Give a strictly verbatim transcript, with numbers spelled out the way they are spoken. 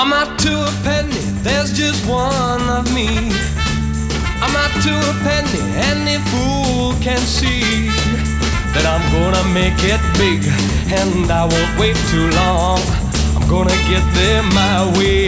I'm not to a penny, there's just one of me. I'm not to a penny, any fool can see that I'm gonna make it big, and I won't wait too long. I'm gonna get there my way.